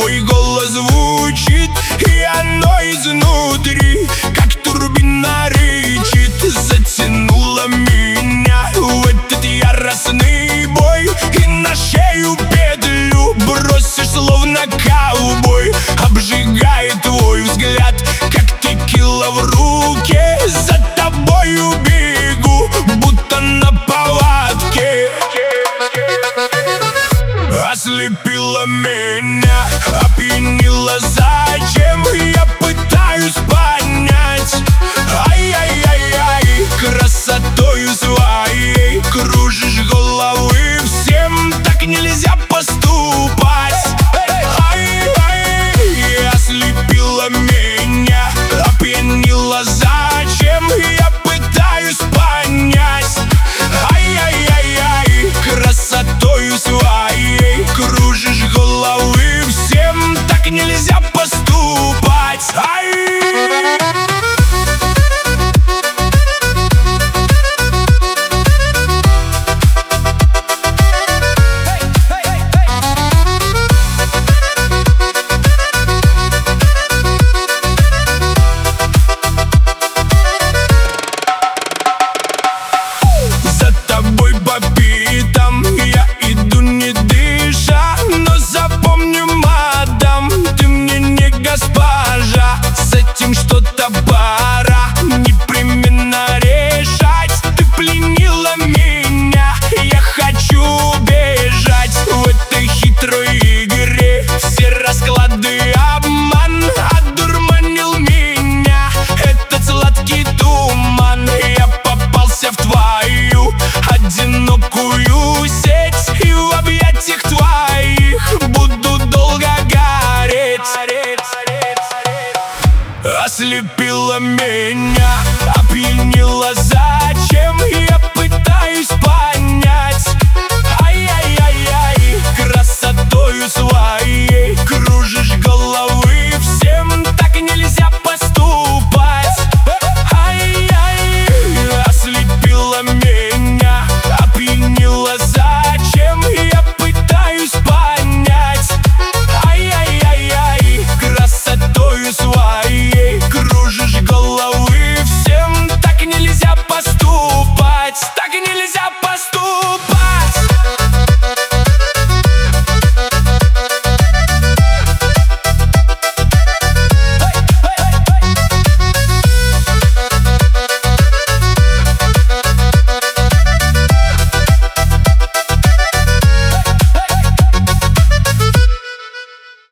твой голос звучит, и оно изнутри, как турбина рычит. Затянуло меня в этот яростный бой, и на шею петлю бросишь, словно ковбой. Обжигает твой взгляд, как текила в руке. За тобою бегу, будто на поводке. Ослепила меня, опьянила, зачем? Я пытаюсь понять. Ай-яй-яй-яй, красотою своей кружишь головы всем. Так нельзя поступать. Ай-яй, ослепила меня, опьянила, зачем? Я пытаюсь понять. Ай-яй-яй-яй, красотою своей кружишь головы всем. Так нельзя поступать. За тобой по пятам я иду, не дыша, но запомни, мадам, ты мне не госпожа. С этим что-то пора непременно решать. Ты пленила меня, я хочу бежать. В этой хитрой игре все расклады обман. Одурманил меня этот сладкий туман. Я попался в твою одинокую сеть, и в объятиях твоих буду долго гореть. Ослепила меня, опьянила,